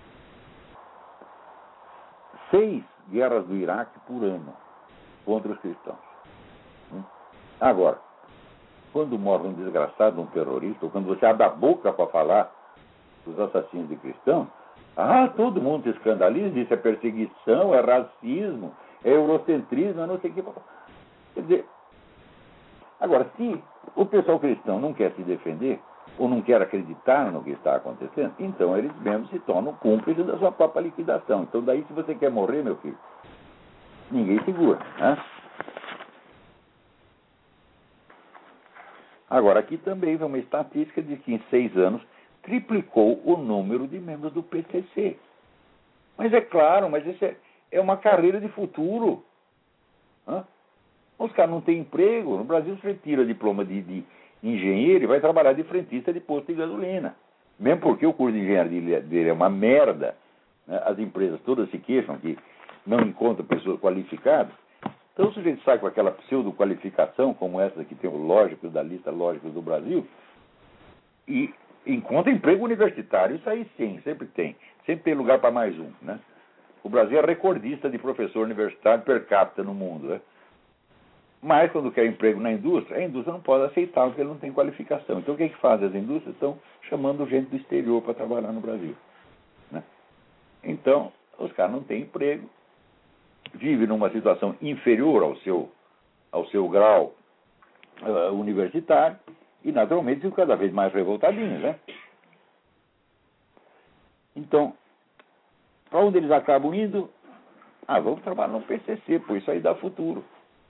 6 guerras do Iraque por ano contra os cristãos. Agora, quando morre um desgraçado, um terrorista, ou quando você abre a boca para falar dos assassinos de cristãos, todo mundo se escandaliza, diz é perseguição, é racismo, é eurocentrismo, é não sei o que. Quer dizer, agora, se o pessoal cristão não quer se defender, ou não quer acreditar no que está acontecendo, então eles mesmos se tornam cúmplices da sua própria liquidação. Então daí, se você quer morrer, meu filho, ninguém segura, né? Agora, aqui também vem uma estatística de que em 6 anos triplicou o número de membros do PCC. Mas é claro, mas isso é uma carreira de futuro. Os caras não têm emprego. No Brasil, você tira diploma de engenheiro e vai trabalhar de frentista de posto de gasolina. Mesmo porque o curso de engenharia dele é uma merda. Né? As empresas todas se queixam que não encontram pessoas qualificadas. Então o sujeito sai com aquela pseudo-qualificação, como essa que tem o lógico da lista lógicos do Brasil, e encontra emprego universitário. Isso aí sim, sempre tem. Sempre tem lugar para mais um. Né? O Brasil é recordista de professor universitário per capita no mundo. Né? Mas quando quer emprego na indústria, a indústria não pode aceitar porque ele não tem qualificação. Então o que é que fazem as indústrias? Estão chamando gente do exterior para trabalhar no Brasil. Né? Então, os caras não têm emprego, vivem numa situação inferior ao seu grau universitário e, naturalmente, ficam cada vez mais revoltadinhos. Né? Então, para onde eles acabam indo? Vamos trabalhar no PCC, pois isso aí dá futuro.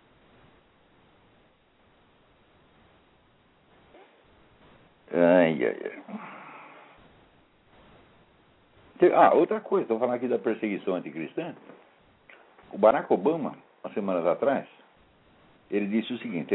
Outra coisa, estou falando aqui da perseguição anticristã. O Barack Obama, umas semanas atrás, ele disse o seguinte,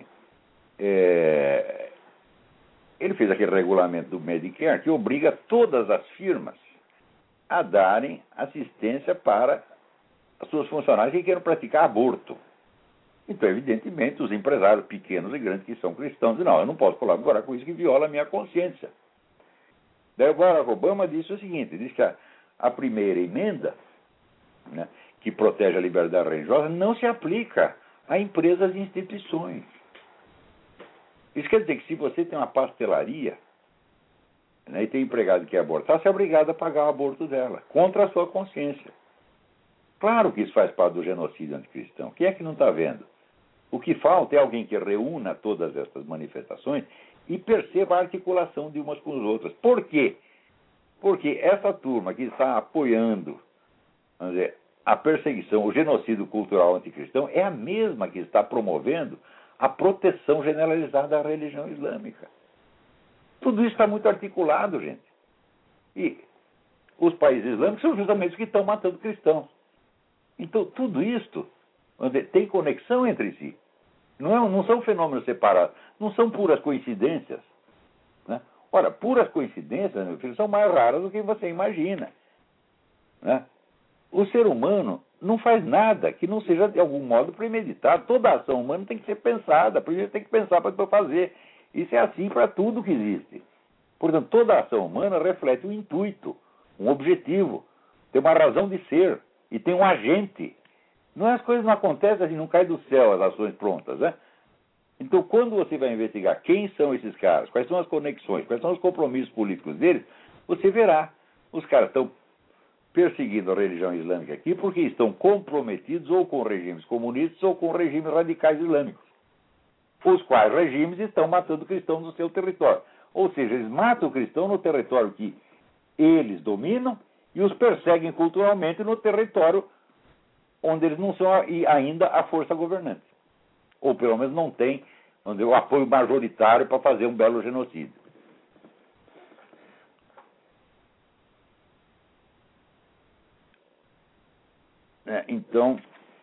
ele fez aquele regulamento do Medicare que obriga todas as firmas a darem assistência para as suas funcionárias que queiram praticar aborto. Então, evidentemente, os empresários pequenos e grandes que são cristãos dizem, não, eu não posso colaborar com isso que viola a minha consciência. Daí o Barack Obama disse o seguinte, disse que a primeira emenda, né, que protege a liberdade religiosa, não se aplica a empresas e instituições. Isso quer dizer que se você tem uma pastelaria, né, e tem empregado que quer abortar, você é obrigado a pagar o aborto dela, contra a sua consciência. Claro que isso faz parte do genocídio anticristão. Quem é que não está vendo? O que falta é alguém que reúna todas essas manifestações e perceba a articulação de umas com as outras. Por quê? Porque essa turma que está apoiando, vamos dizer, a perseguição, o genocídio cultural anticristão, é a mesma que está promovendo a proteção generalizada da religião islâmica. Tudo isso está muito articulado, gente. E os países islâmicos são justamente os que estão matando cristãos. Então, tudo isto tem conexão entre si. Não são fenômenos separados. Não são puras coincidências. Né? Ora, puras coincidências, meu filho, são mais raras do que você imagina. Né? O ser humano não faz nada que não seja, de algum modo, premeditado. Toda ação humana tem que ser pensada. Primeiro tem que pensar para depois fazer. Isso é assim para tudo que existe. Portanto, toda ação humana reflete um intuito, um objetivo. Tem uma razão de ser. E tem um agente. As coisas não acontecem assim, não caem do céu as ações prontas, né? Então, quando você vai investigar quem são esses caras, quais são as conexões, quais são os compromissos políticos deles, você verá. Os caras estão perseguindo a religião islâmica aqui porque estão comprometidos ou com regimes comunistas ou com regimes radicais islâmicos, os quais regimes estão matando cristãos no seu território. Ou seja, eles matam o cristão no território que eles dominam e os perseguem culturalmente no território onde eles não são ainda a força governante. Ou pelo menos não têm o apoio majoritário para fazer um belo genocídio. Então,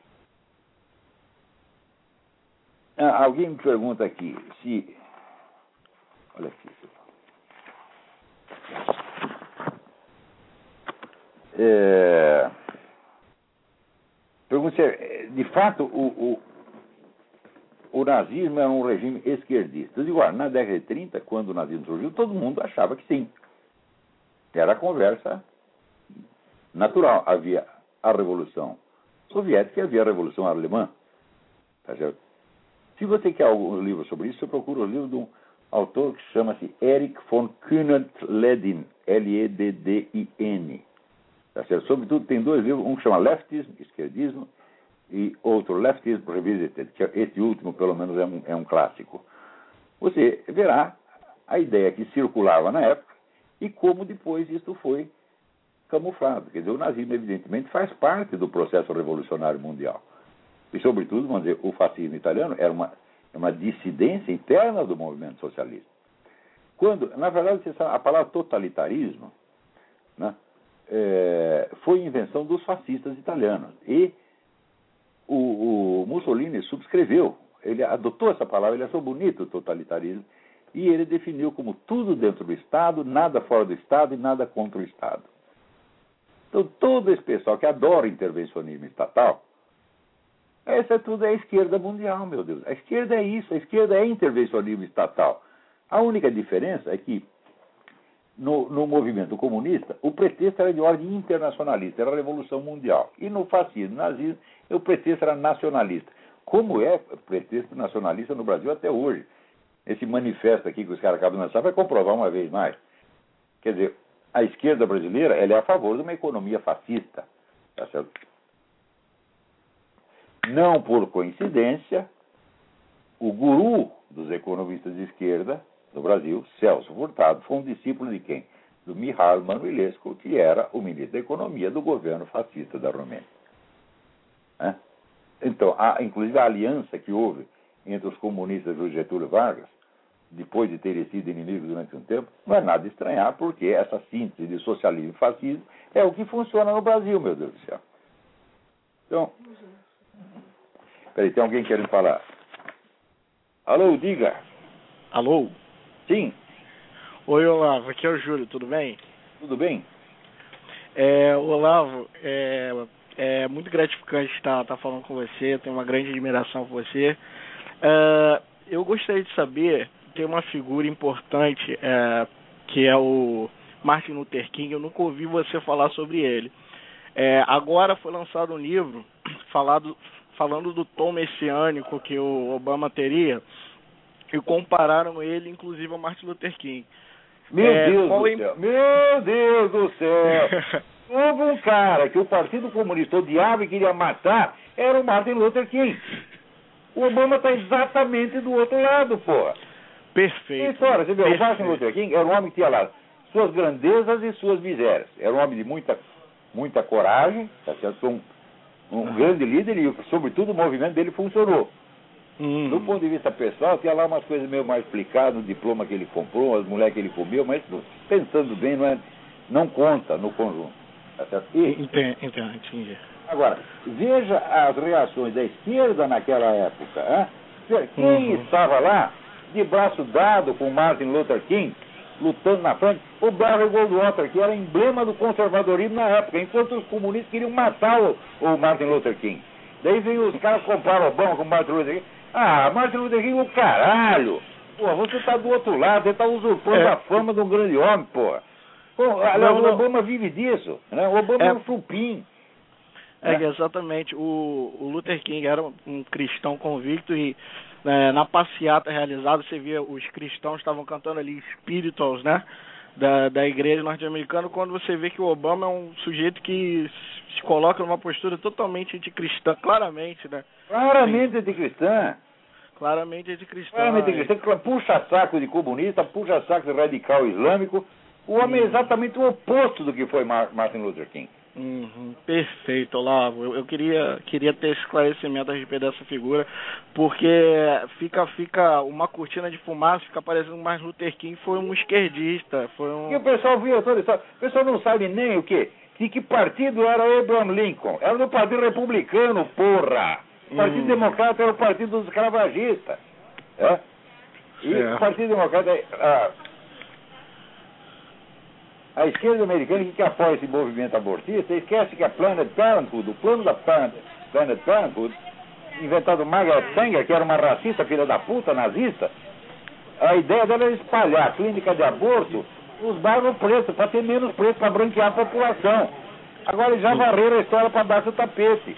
alguém me pergunta aqui se... Olha aqui. Pergunta se, de fato, o nazismo era um regime esquerdista. Eu digo, na década de 30, quando o nazismo surgiu, todo mundo achava que sim. Era a conversa natural. Havia a Revolução Soviética e havia a Revolução Alemã. Tá certo? Se você quer alguns livros sobre isso, você procura o livro de um autor que chama-se Erich von Kuehnelt-Leddihn, L-E-D-D-I-N. Tá certo? Sobretudo, tem dois livros, um que chama Leftismo, Esquerdismo, e outro, Leftism Revisited, que esse último, pelo menos, é um clássico. Você verá a ideia que circulava na época e como depois isso foi camuflado. Quer dizer, o nazismo, evidentemente, faz parte do processo revolucionário mundial. E, sobretudo, vamos dizer, o fascismo italiano era uma dissidência interna do movimento socialista. Quando, na verdade, você sabe, a palavra totalitarismo, né, foi invenção dos fascistas italianos. E o Mussolini subscreveu, ele adotou essa palavra, ele achou bonito o totalitarismo, e ele definiu como tudo dentro do Estado, nada fora do Estado e nada contra o Estado. Então, todo esse pessoal que adora intervencionismo estatal, essa tudo é a esquerda mundial, meu Deus. A esquerda é isso, a esquerda é intervencionismo estatal. A única diferença é que no movimento comunista, o pretexto era de ordem internacionalista, era a Revolução Mundial. E no fascismo, nazismo, o pretexto era nacionalista. Como é pretexto nacionalista no Brasil até hoje? Esse manifesto aqui que os caras acabam de lançar vai comprovar uma vez mais. Quer dizer, a esquerda brasileira ela é a favor de uma economia fascista. Tá certo? Não por coincidência, o guru dos economistas de esquerda no Brasil, Celso Furtado, foi um discípulo de quem? Do Mihail Manulescu, que era o ministro da Economia do governo fascista da Romênia. Então, inclusive a aliança que houve entre os comunistas e o Getúlio Vargas, depois de terem sido inimigos durante um tempo, não é nada de estranhar, porque essa síntese de socialismo e fascismo é o que funciona no Brasil, meu Deus do céu. Então, peraí, tem alguém querendo falar? Alô, diga. Alô? Sim. Oi, Olavo, aqui é o Júlio, tudo bem? Tudo bem? Olavo, é muito gratificante estar falando com você, tenho uma grande admiração por você. Eu gostaria de saber, tem uma figura importante, que é o Martin Luther King, eu nunca ouvi você falar sobre ele. Agora foi lançado um livro falando do tom messiânico que o Obama teria, e compararam ele, inclusive, ao Martin Luther King. Meu Deus do céu! Houve um cara que o Partido Comunista odiava e queria matar, era o Martin Luther King. O Obama está exatamente do outro lado, porra. Perfeito. História, você vê, o Martin Luther King era um homem que tinha lá suas grandezas e suas misérias. Era um homem de muita coragem, tá certo? Um grande líder e, sobretudo, o movimento dele funcionou. Do ponto de vista pessoal, tinha lá umas coisas meio mal explicadas, o diploma que ele comprou, as mulheres que ele comeu, mas pensando bem, não conta no conjunto. Tá certo? Entendi. Agora, veja as reações da esquerda naquela época. Hein? Quem estava lá, de braço dado com Martin Luther King, lutando na frente, o Barry Goldwater, que era emblema do conservadorismo na época, enquanto os comunistas queriam matar o Martin Luther King. Daí veio os caras comparar o Obama com o Martin Luther King. Martin Luther King, o caralho! Pô, você tá do outro lado, você tá usurpando a fama de um grande homem, pô. O Obama vive disso, né? O Obama é um chupim. Exatamente. O Luther King era um cristão convicto e na passeata realizada você via os cristãos estavam cantando ali Spirituals, né? Da igreja norte-americana, quando você vê que o Obama é um sujeito que se coloca numa postura totalmente anticristã, claramente, né? Claramente anticristã. Claramente anticristã. Claramente anticristã, puxa saco de comunista, puxa saco de radical islâmico. O homem é exatamente o oposto do que foi Martin Luther King. Perfeito, Olavo. Eu queria ter esclarecimento a respeito dessa figura, porque fica uma cortina de fumaça, fica parecendo que Martin Luther King foi um esquerdista. E o pessoal viu toda isso. O pessoal não sabe nem o quê. De que partido era Abraham Lincoln? Era do Partido Republicano, porra! O Partido Democrata era o Partido dos Escravagistas. E o Partido Democrata... A esquerda americana que apoia esse movimento abortista esquece que a Planned Parenthood, o plano da Planned Parenthood, inventado Margaret Sanger, que era uma racista, filha da puta, nazista, a ideia dela era espalhar a clínica de aborto nos bairros pretos, para ter menos preto, para branquear a população. Agora eles já varreram a história para baixo do tapete.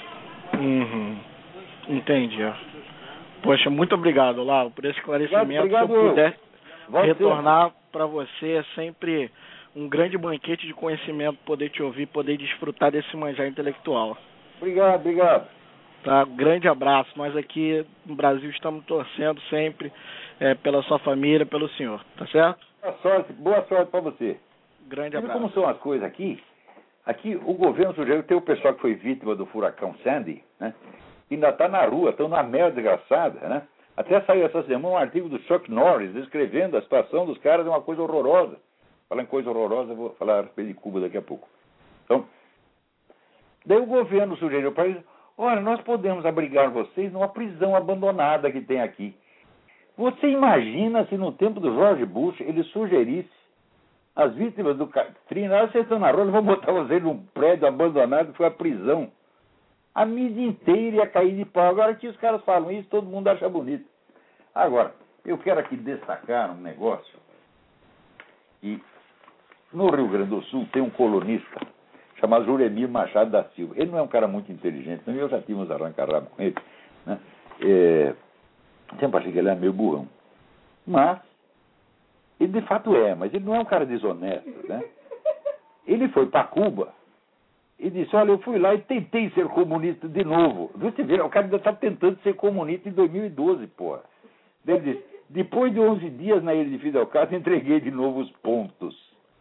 Entendi. Poxa, muito obrigado, Olavo, por esse esclarecimento. Obrigado, se eu puder retornar para você, é sempre um grande banquete de conhecimento poder te ouvir, poder desfrutar desse manjar intelectual. Obrigado. Tá, grande abraço. Nós aqui no Brasil estamos torcendo sempre pela sua família, pelo senhor, tá certo? Boa sorte para você. Grande abraço. Como são as coisas aqui? Aqui o governo sugeriu, tem o pessoal que foi vítima do furacão Sandy, né? Ainda está na rua, estão na merda desgraçada, né? Até saiu essa semana um artigo do Chuck Norris descrevendo a situação dos caras, é uma coisa horrorosa. Falar em coisa horrorosa, eu vou falar a respeito de Cuba daqui a pouco. Então, daí o governo sugeriu para eles, olha, nós podemos abrigar vocês numa prisão abandonada que tem aqui. Você imagina se no tempo do George Bush ele sugerisse as vítimas do Katrina, vocês estão na rua, vão botar vocês num prédio abandonado que foi a prisão. A mídia inteira ia cair de pau. Agora que os caras falam isso, todo mundo acha bonito. Agora, eu quero aqui destacar um negócio. E no Rio Grande do Sul tem um colunista chamado Juremir Machado da Silva. Ele não é um cara muito inteligente, eu já tive uns arranca-rabo com ele, né? Sempre achei que ele era meio burrão. Mas, ele de fato mas ele não é um cara desonesto, né? Ele foi para Cuba e disse, olha, eu fui lá e tentei ser comunista de novo. Você vê, o cara ainda está tentando ser comunista em 2012, porra. Ele disse, depois de 11 dias na ilha de Fidel Castro, entreguei de novo os pontos.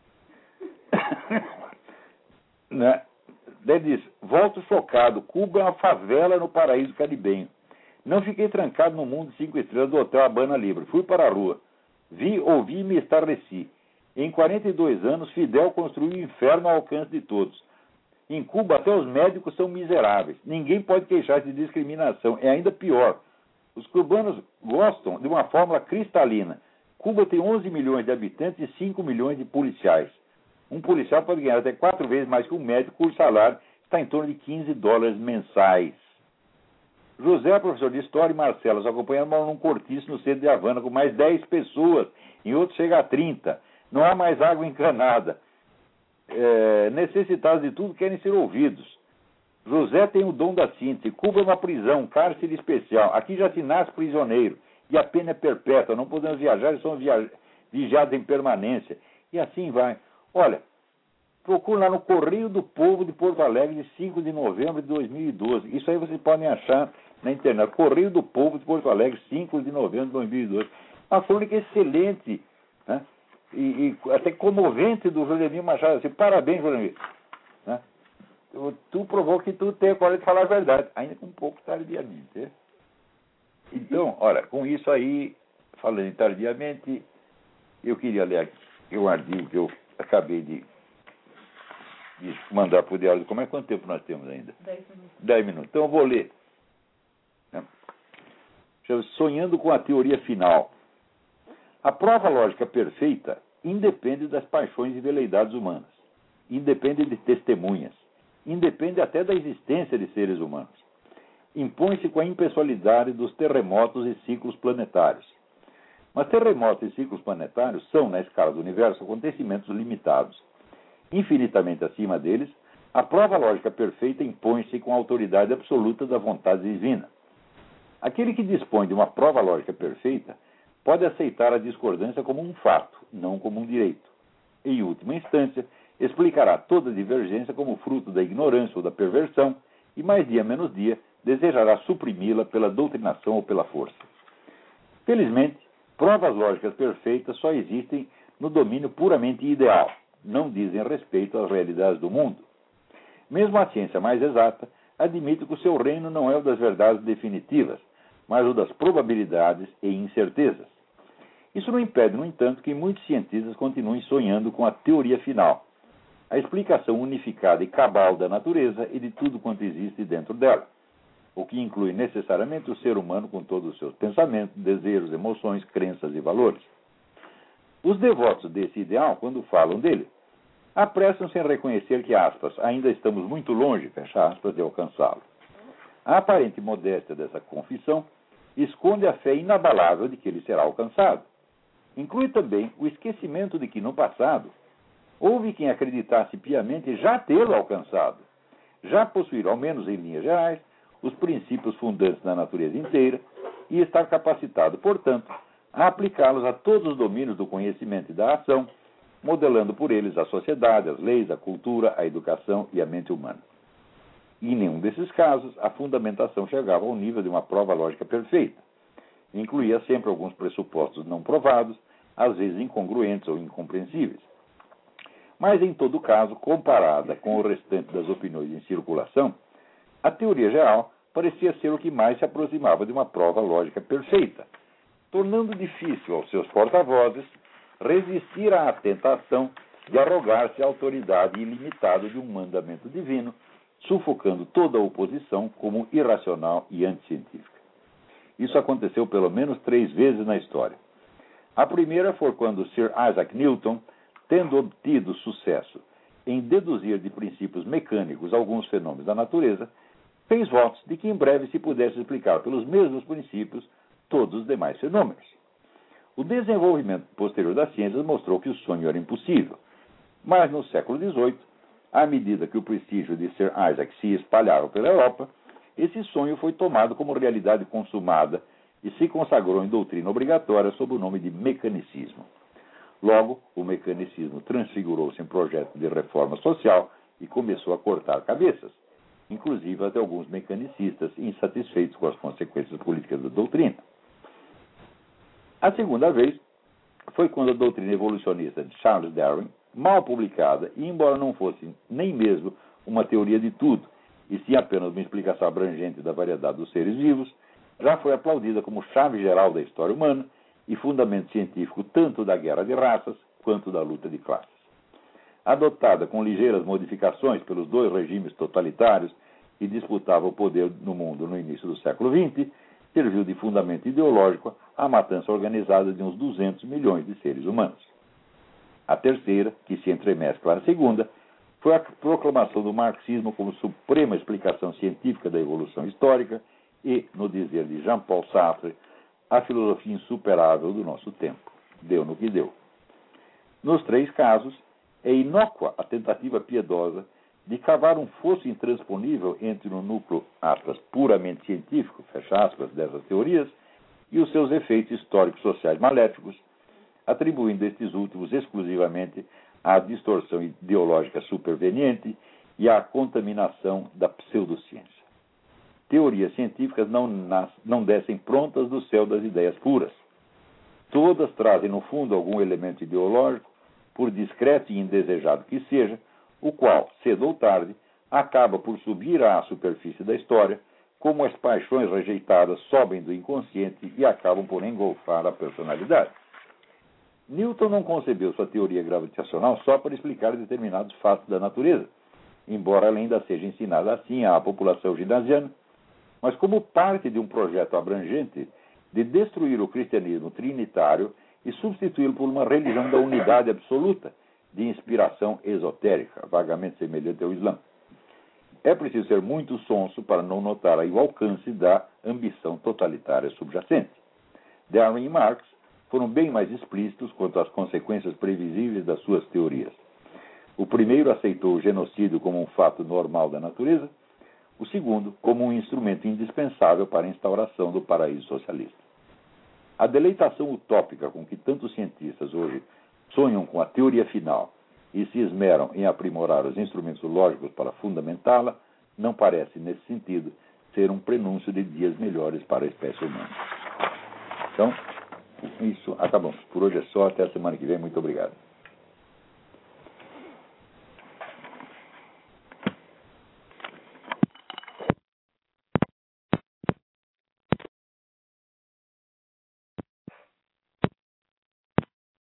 Né? Ele disse, volto chocado, Cuba é uma favela no paraíso caribenho. Não fiquei trancado no mundo de 5 estrelas do Hotel Habana Libre. Fui para a rua. Vi, ouvi e me estarreci. Em 42 anos, Fidel construiu o inferno ao alcance de todos. Em Cuba, até os médicos são miseráveis. Ninguém pode queixar-se de discriminação. É ainda pior. Os cubanos gostam de uma fórmula cristalina. Cuba tem 11 milhões de habitantes e 5 milhões de policiais. Um policial pode ganhar até 4 vezes mais que um médico, cujo salário está em torno de $15 mensais. José, professor de História, e Marcelo, os acompanhando, moram num cortiço no centro de Havana com mais 10 pessoas. Em outros chega a 30. Não há mais água encanada. Necessitados de tudo, querem ser ouvidos. José tem o dom da síntese. Cuba é uma prisão, cárcere especial. Aqui já se nasce prisioneiro. E a pena é perpétua. Não podemos viajar, somos vigiados em permanência. E assim vai. Olha, procure lá no Correio do Povo de Porto Alegre, de 5 de novembro de 2012. Isso aí vocês podem achar na internet. Correio do Povo de Porto Alegre, 5 de novembro de 2012. Uma crônica excelente, né? e até comovente do Josemir Machado. Assim, parabéns, Josemir. Né? Tu provou que tu tem a coragem de falar a verdade, ainda que um pouco tardiamente. Então, olha, com isso aí, falando tardiamente, eu queria ler aqui um artigo que eu acabei de mandar para o diário. Como é quanto tempo nós temos ainda? 10 minutos. 10 minutos. Então eu vou ler. Chama-se Sonhando com a Teoria Final. A prova lógica perfeita independe das paixões e veleidades humanas, independe de testemunhas, independe até da existência de seres humanos. Impõe-se com a impessoalidade dos terremotos e ciclos planetários. Mas terremotos e ciclos planetários são, na escala do universo, acontecimentos limitados. Infinitamente acima deles, a prova lógica perfeita impõe-se com a autoridade absoluta da vontade divina. Aquele que dispõe de uma prova lógica perfeita pode aceitar a discordância como um fato, não como um direito. Em última instância, explicará toda divergência como fruto da ignorância ou da perversão e, mais dia menos dia, desejará suprimi-la pela doutrinação ou pela força. Felizmente, provas lógicas perfeitas só existem no domínio puramente ideal, não dizem respeito às realidades do mundo. Mesmo a ciência mais exata admite que o seu reino não é o das verdades definitivas, mas o das probabilidades e incertezas. Isso não impede, no entanto, que muitos cientistas continuem sonhando com a teoria final, a explicação unificada e cabal da natureza e de tudo quanto existe dentro dela, o que inclui necessariamente o ser humano com todos os seus pensamentos, desejos, emoções, crenças e valores. Os devotos desse ideal, quando falam dele, apressam-se em reconhecer que, aspas, ainda estamos muito longe, fecha aspas, de alcançá-lo. A aparente modéstia dessa confissão esconde a fé inabalável de que ele será alcançado. Inclui também o esquecimento de que, no passado, houve quem acreditasse piamente já tê-lo alcançado, já possuir, ao menos em linhas gerais, os princípios fundantes da natureza inteira e estar capacitado, portanto, a aplicá-los a todos os domínios do conhecimento e da ação, modelando por eles a sociedade, as leis, a cultura, a educação e a mente humana. E em nenhum desses casos, a fundamentação chegava ao nível de uma prova lógica perfeita. Incluía sempre alguns pressupostos não provados, às vezes incongruentes ou incompreensíveis. Mas, em todo caso, comparada com o restante das opiniões em circulação, a teoria geral parecia ser o que mais se aproximava de uma prova lógica perfeita, tornando difícil aos seus porta-vozes resistir à tentação de arrogar-se a autoridade ilimitada de um mandamento divino, sufocando toda a oposição como irracional e anticientífica. Isso aconteceu pelo menos 3 vezes na história. A primeira foi quando Sir Isaac Newton, tendo obtido sucesso em deduzir de princípios mecânicos alguns fenômenos da natureza, fez votos de que em breve se pudesse explicar pelos mesmos princípios todos os demais fenômenos. O desenvolvimento posterior das ciências mostrou que o sonho era impossível, mas no século XVIII, à medida que o prestígio de Sir Isaac se espalhava pela Europa, esse sonho foi tomado como realidade consumada e se consagrou em doutrina obrigatória sob o nome de mecanicismo. Logo, o mecanicismo transfigurou-se em projeto de reforma social e começou a cortar cabeças, inclusive até alguns mecanicistas insatisfeitos com as consequências políticas da doutrina. A segunda vez foi quando a doutrina evolucionista de Charles Darwin, mal publicada, e embora não fosse nem mesmo uma teoria de tudo, e sim apenas uma explicação abrangente da variedade dos seres vivos, já foi aplaudida como chave geral da história humana e fundamento científico tanto da guerra de raças quanto da luta de classes. Adotada com ligeiras modificações pelos 2 regimes totalitários que disputavam o poder no mundo no início do século XX, serviu de fundamento ideológico à matança organizada de uns 200 milhões de seres humanos. A terceira, que se entremescla à segunda, foi a proclamação do marxismo como suprema explicação científica da evolução histórica e, no dizer de Jean-Paul Sartre, a filosofia insuperável do nosso tempo. Deu no que deu. Nos 3 casos, é inócua a tentativa piedosa de cavar um fosso intransponível entre o núcleo, aspas, puramente científico, fecha aspas, dessas teorias, e os seus efeitos históricos sociais maléficos, atribuindo estes últimos exclusivamente à distorção ideológica superveniente e à contaminação da pseudociência. Teorias científicas não descem prontas do céu das ideias puras. Todas trazem, no fundo, algum elemento ideológico, por discreto e indesejado que seja, o qual, cedo ou tarde, acaba por subir à superfície da história, como as paixões rejeitadas sobem do inconsciente e acabam por engolfar a personalidade. Newton não concebeu sua teoria gravitacional só para explicar determinados fatos da natureza, embora ela ainda seja ensinada assim à população ginasiana, mas como parte de um projeto abrangente de destruir o cristianismo trinitário e substituí-lo por uma religião da unidade absoluta, de inspiração esotérica, vagamente semelhante ao Islã. É preciso ser muito sonso para não notar aí o alcance da ambição totalitária subjacente. Darwin e Marx foram bem mais explícitos quanto às consequências previsíveis das suas teorias. O primeiro aceitou o genocídio como um fato normal da natureza, o segundo como um instrumento indispensável para a instauração do paraíso socialista. A deleitação utópica com que tantos cientistas hoje sonham com a teoria final e se esmeram em aprimorar os instrumentos lógicos para fundamentá-la, não parece, nesse sentido, ser um prenúncio de dias melhores para a espécie humana. Então, isso, acabamos. Por hoje é só. Até a semana que vem. Muito obrigado.